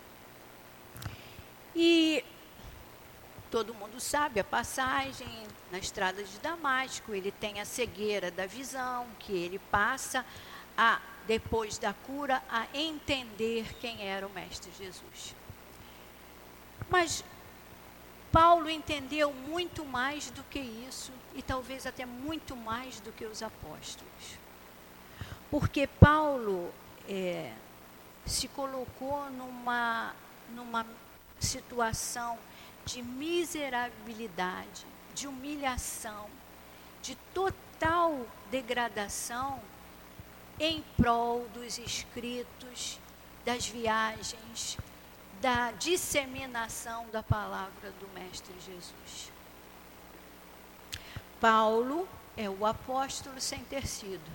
E todo mundo sabe a passagem, na estrada de Damasco, ele tem a cegueira da visão, que ele passa, a, depois da cura, a entender quem era o Mestre Jesus. Mas Paulo entendeu muito mais do que isso, e talvez até muito mais do que os apóstolos. Porque Paulo é, se colocou numa, numa situação de miserabilidade, de humilhação, de total degradação em prol dos escritos, das viagens, da disseminação da palavra do Mestre Jesus. Paulo é o apóstolo sem ter sido.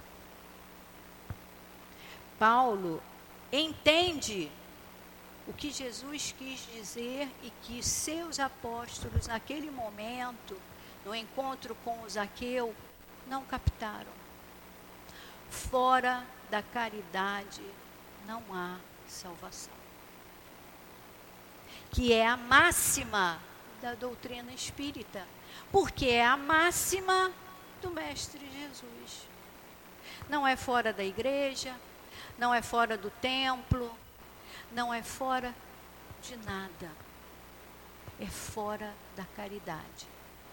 Paulo entende o que Jesus quis dizer e que seus apóstolos, naquele momento, no encontro com o Zaqueu, não captaram. Fora da caridade não há salvação. Que é a máxima da doutrina espírita, porque é a máxima do Mestre Jesus. Não é fora da igreja, não é fora do templo, não é fora de nada. É fora da caridade.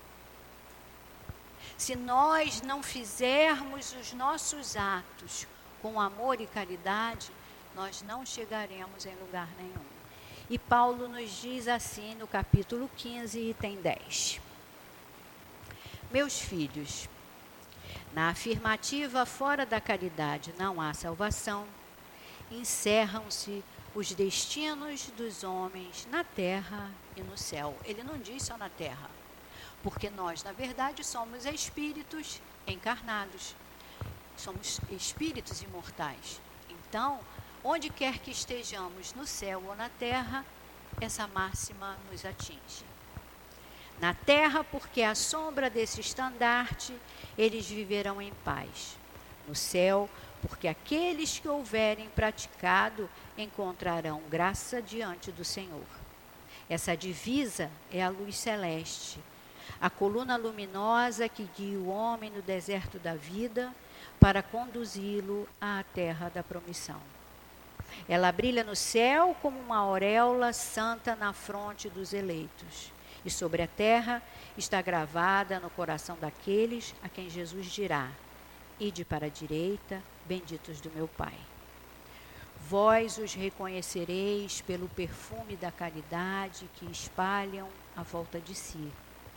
Se nós não fizermos os nossos atos com amor e caridade, nós não chegaremos em lugar nenhum. E Paulo nos diz assim no capítulo quinze, item dez. Meus filhos, na afirmativa fora da caridade não há salvação, encerram-se os destinos dos homens na terra e no céu. Ele não diz só na terra, porque nós, na verdade, somos espíritos encarnados. Somos espíritos imortais. Então, onde quer que estejamos, no céu ou na terra, essa máxima nos atinge. Na terra, porque à sombra desse estandarte, eles viverão em paz. No céu, porque aqueles que houverem praticado encontrarão graça diante do Senhor. Essa divisa é a luz celeste, a coluna luminosa que guia o homem no deserto da vida para conduzi-lo à terra da promissão. Ela brilha no céu como uma auréola santa na fronte dos eleitos. E sobre a terra está gravada no coração daqueles a quem Jesus dirá: ide para a direita, benditos do meu Pai. Vós os reconhecereis pelo perfume da caridade que espalham à volta de si.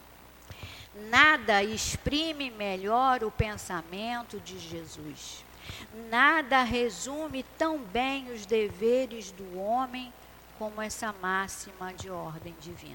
Nada exprime melhor o pensamento de Jesus. Nada resume tão bem os deveres do homem como essa máxima de ordem divina.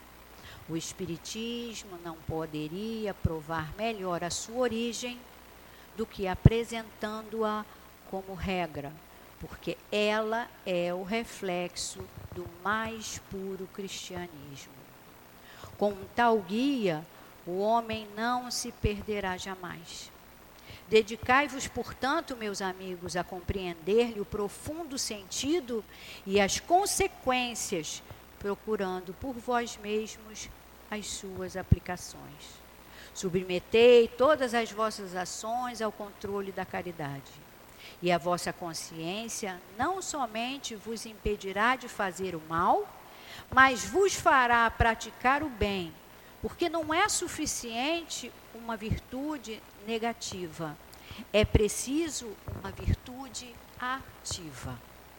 O Espiritismo não poderia provar melhor a sua origem do que apresentando-a como regra, porque ela é o reflexo do mais puro cristianismo. Com tal guia, o homem não se perderá jamais. Dedicai-vos, portanto, meus amigos, a compreender-lhe o profundo sentido e as consequências, procurando por vós mesmos as suas aplicações. Submetei todas as vossas ações ao controle da caridade. E a vossa consciência não somente vos impedirá de fazer o mal, mas vos fará praticar o bem, porque não é suficiente uma virtude negativa, é preciso uma virtude ativa.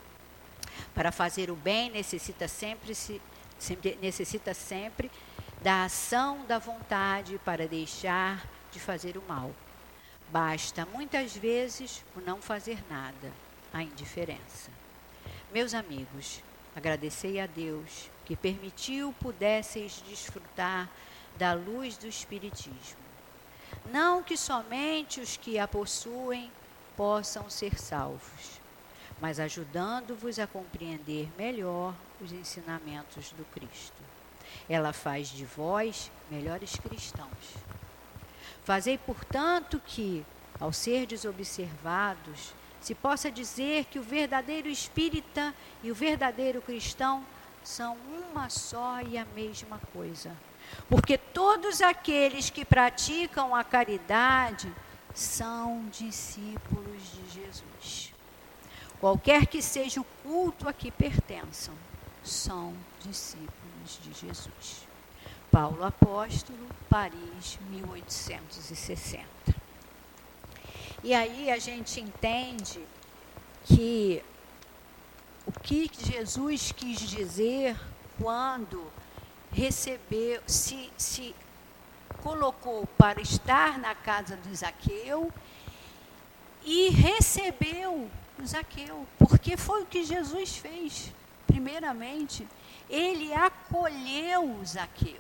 Para fazer o bem necessita sempre, se, sempre, necessita sempre da ação da vontade para deixar de fazer o mal. Basta muitas vezes o não fazer nada, a indiferença. Meus amigos, agradecei a Deus que permitiu pudesseis desfrutar da luz do Espiritismo. Não que somente os que a possuem possam ser salvos, mas ajudando-vos a compreender melhor os ensinamentos do Cristo. Ela faz de vós melhores cristãos. Fazei, portanto, que, ao serdes observados, se possa dizer que o verdadeiro espírita e o verdadeiro cristão são uma só e a mesma coisa. Porque todos aqueles que praticam a caridade são discípulos de Jesus. Qualquer que seja o culto a que pertençam, são discípulos de Jesus. Paulo Apóstolo, Paris, mil oitocentos e sessenta. E aí a gente entende que o que Jesus quis dizer quando recebeu, se, se colocou para estar na casa de Zaqueu e recebeu Zaqueu, porque foi o que Jesus fez. Primeiramente, ele acolheu Zaqueu.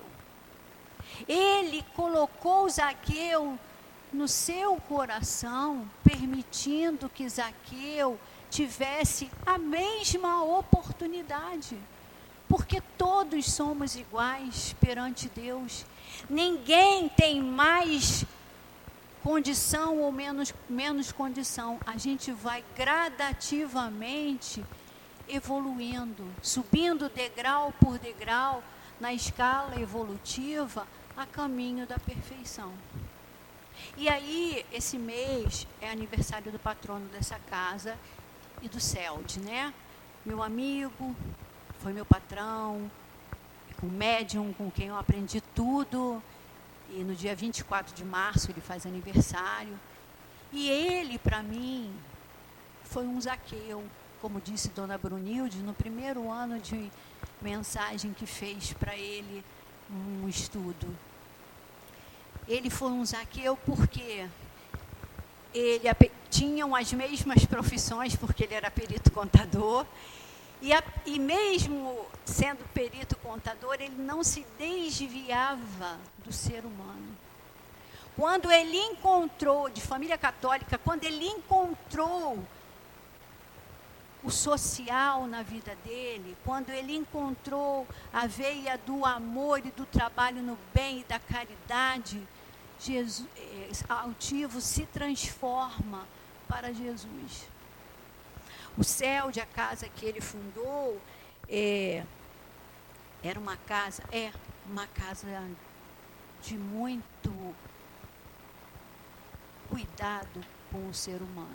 Ele colocou Zaqueu no seu coração, permitindo que Zaqueu tivesse a mesma oportunidade. Porque todos somos iguais perante Deus. Ninguém tem mais condição ou menos, menos condição. A gente vai gradativamente evoluindo, subindo degrau por degrau na escala evolutiva a caminho da perfeição. E aí, esse mês é aniversário do patrono dessa casa e do CELD, né? Meu amigo, foi meu patrão, o médium com quem eu aprendi tudo, e no dia vinte e quatro de março ele faz aniversário. E ele, para mim, foi um Zaqueu, como disse Dona Brunilde, no primeiro ano de mensagem que fez para ele um estudo. Ele foi um Zaqueu porque ele tinham as mesmas profissões, porque ele era perito contador, e, a, e mesmo sendo perito contador, ele não se desviava do ser humano. Quando ele encontrou, de família católica, quando ele encontrou o social na vida dele, quando ele encontrou a veia do amor e do trabalho no bem e da caridade, Jesus, altivo se transforma para Jesus. O CELD, a casa que ele fundou, é, era uma casa, é uma casa de muito cuidado com o ser humano.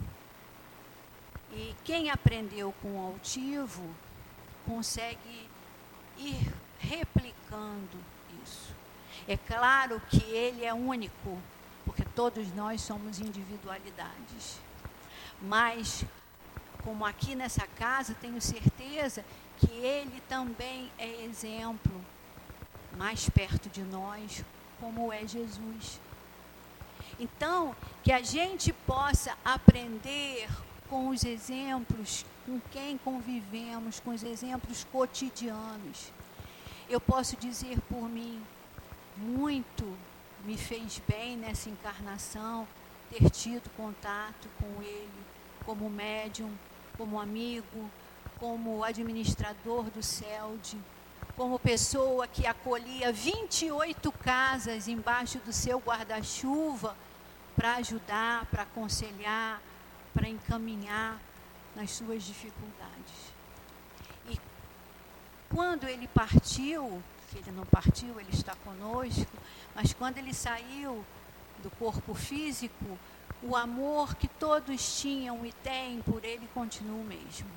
E quem aprendeu com o altivo consegue ir replicando isso. É claro que ele é único, porque todos nós somos individualidades. Mas, como aqui nessa casa, tenho certeza que ele também é exemplo, mais perto de nós, como é Jesus. Então, que a gente possa aprender com os exemplos com quem convivemos, com os exemplos cotidianos. Eu posso dizer por mim, muito me fez bem nessa encarnação ter tido contato com ele, como médium, como amigo, como administrador do CELD, como pessoa que acolhia vinte e oito casas embaixo do seu guarda-chuva para ajudar, para aconselhar, para encaminhar nas suas dificuldades. E quando ele partiu, que ele não partiu, ele está conosco, mas quando ele saiu do corpo físico, o amor que todos tinham e têm por ele continua o mesmo.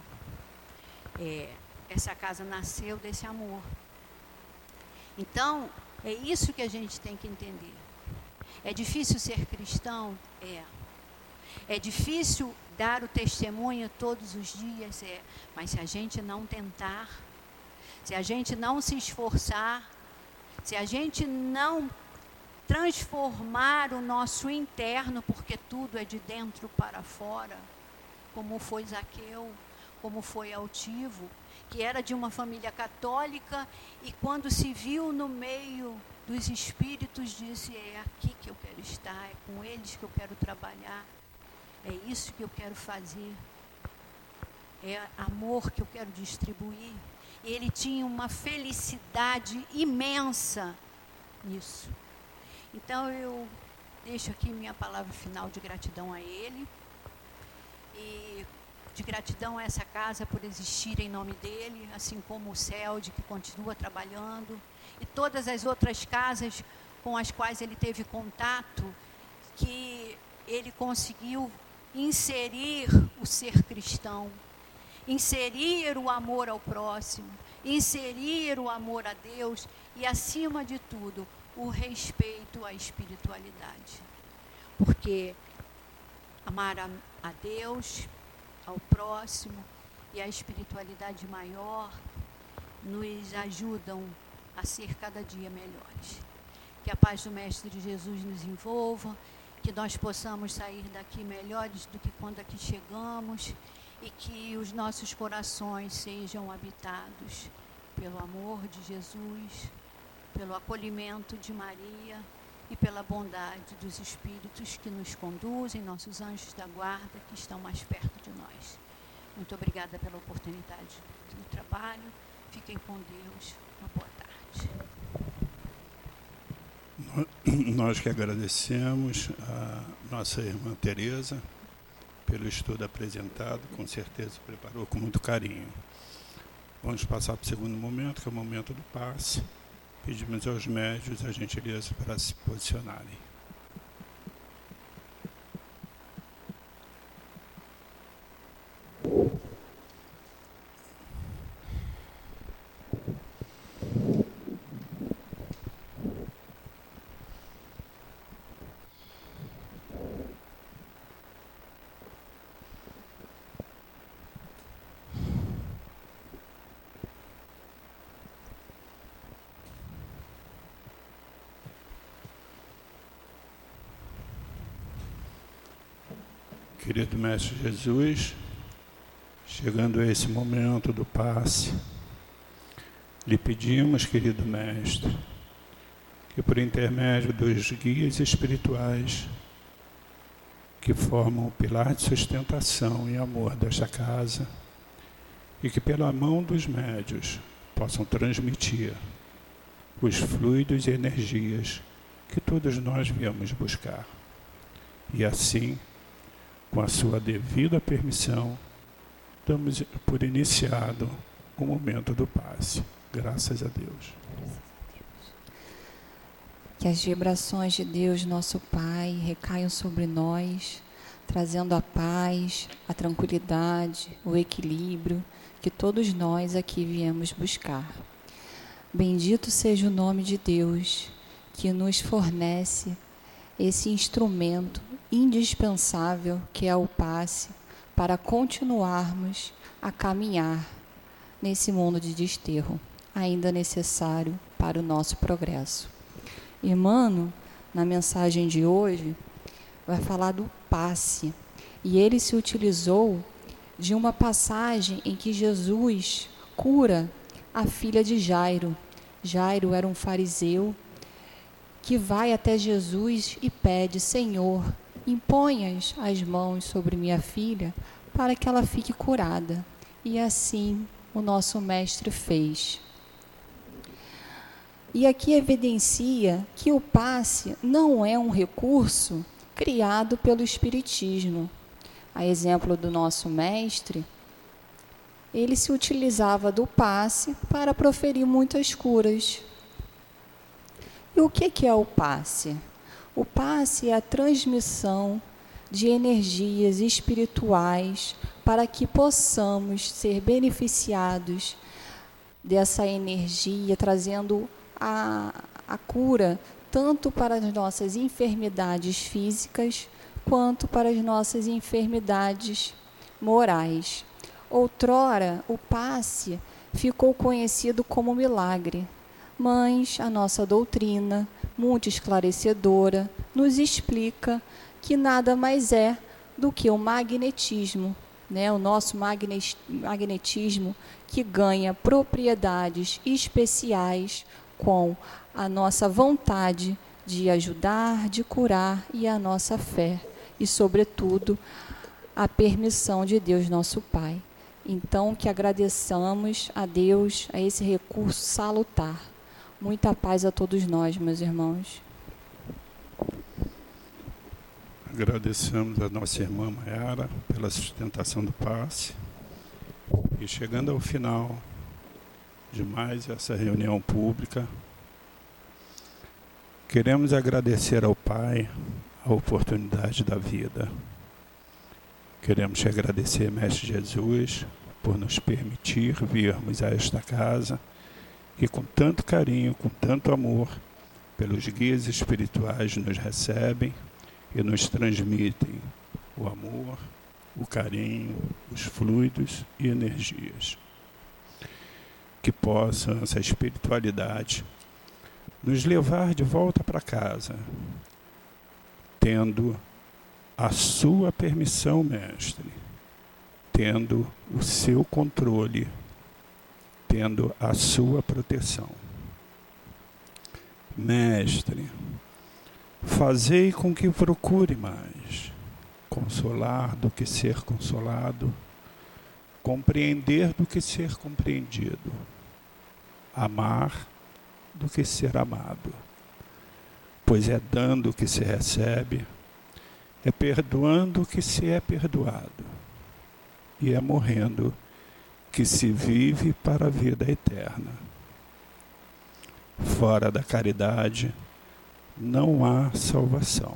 É, essa casa nasceu desse amor. Então, é isso que a gente tem que entender. É difícil ser cristão? É. É difícil dar o testemunho todos os dias? É. Mas se a gente não tentar, se a gente não se esforçar, se a gente não transformar o nosso interno, porque tudo é de dentro para fora, como foi Zaqueu, como foi Altivo, que era de uma família católica e quando se viu no meio dos espíritos disse, é aqui que eu quero estar, é com eles que eu quero trabalhar, é isso que eu quero fazer, é amor que eu quero distribuir. E ele tinha uma felicidade imensa nisso. Então eu deixo aqui minha palavra final de gratidão a ele e de gratidão a essa casa por existir em nome dele, assim como o CELD, que continua trabalhando, e todas as outras casas com as quais ele teve contato, que ele conseguiu inserir o ser cristão, inserir o amor ao próximo, inserir o amor a Deus e, acima de tudo, o respeito à espiritualidade. Porque amar a, a Deus, ao próximo e a espiritualidade maior nos ajudam a ser cada dia melhores. Que a paz do Mestre Jesus nos envolva, que nós possamos sair daqui melhores do que quando aqui chegamos e que os nossos corações sejam habitados pelo amor de Jesus, pelo acolhimento de Maria e pela bondade dos Espíritos que nos conduzem, nossos anjos da guarda que estão mais perto de nós. Muito obrigada pela oportunidade do trabalho. Fiquem com Deus. Uma boa tarde. Nós que agradecemos a nossa irmã Tereza pelo estudo apresentado, com certeza preparou com muito carinho. Vamos passar para o segundo momento, que é o momento do passe. Pedimos aos médios a gentileza para se posicionarem. Querido Mestre Jesus, chegando a esse momento do passe, lhe pedimos, querido Mestre, que por intermédio dos guias espirituais que formam o pilar de sustentação e amor desta casa e que pela mão dos médios possam transmitir os fluidos e energias que todos nós viemos buscar. E assim, com a sua devida permissão, damos por iniciado o momento do passe. Graças a Deus. Que as vibrações de Deus, nosso Pai, recaiam sobre nós, trazendo a paz, a tranquilidade, o equilíbrio que todos nós aqui viemos buscar. Bendito seja o nome de Deus, que nos fornece esse instrumento indispensável que é o passe para continuarmos a caminhar nesse mundo de desterro, ainda necessário para o nosso progresso. Emmanuel, na mensagem de hoje, vai falar do passe, e ele se utilizou de uma passagem em que Jesus cura a filha de Jairo. Jairo era um fariseu que vai até Jesus e pede: Senhor, imponhas as mãos sobre minha filha para que ela fique curada. E assim o nosso mestre fez. E aqui evidencia que o passe não é um recurso criado pelo Espiritismo. A exemplo do nosso mestre, ele se utilizava do passe para proferir muitas curas. E o que é o passe? O passe é a transmissão de energias espirituais para que possamos ser beneficiados dessa energia, trazendo a, a cura tanto para as nossas enfermidades físicas quanto para as nossas enfermidades morais. Outrora, o passe ficou conhecido como milagre, mas a nossa doutrina, muito esclarecedora, nos explica que nada mais é do que o magnetismo, né? O nosso magnetismo que ganha propriedades especiais com a nossa vontade de ajudar, de curar e a nossa fé e, sobretudo, a permissão de Deus, nosso Pai. Então, que agradeçamos a Deus, a esse recurso salutar. Muita paz a todos nós, meus irmãos. Agradecemos a nossa irmã Mayara pela sustentação do passe. E chegando ao final de mais essa reunião pública, queremos agradecer ao Pai a oportunidade da vida. Queremos te agradecer, Mestre Jesus, por nos permitir virmos a esta casa que com tanto carinho, com tanto amor, pelos guias espirituais nos recebem e nos transmitem o amor, o carinho, os fluidos e energias. Que possa essa espiritualidade nos levar de volta para casa, tendo a sua permissão, Mestre, tendo o seu controle, tendo a sua proteção. Mestre, fazei com que procure mais consolar do que ser consolado, compreender do que ser compreendido, amar do que ser amado. pois é dando que se recebe, é perdoando que se é perdoado, e é morrendo que se vive para a vida eterna. Fora da caridade não há salvação.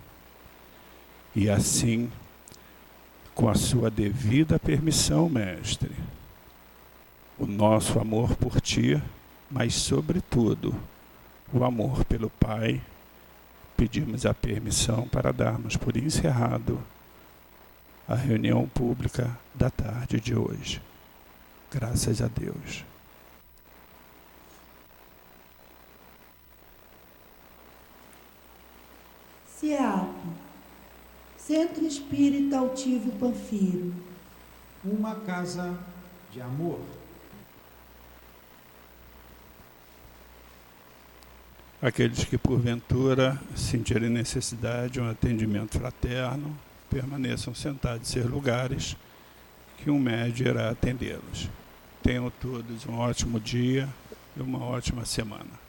E assim, com a sua devida permissão, Mestre, o nosso amor por Ti, mas sobretudo o amor pelo Pai, pedimos a permissão para darmos por encerrado a reunião pública da tarde de hoje. Graças a Deus. CEAP, Centro Espírita Altivo Panfiro. Uma casa de amor. Aqueles que porventura sentirem necessidade de um atendimento fraterno, permaneçam sentados em seus lugares, que um médium irá atendê-los. Tenham todos um ótimo dia e uma ótima semana.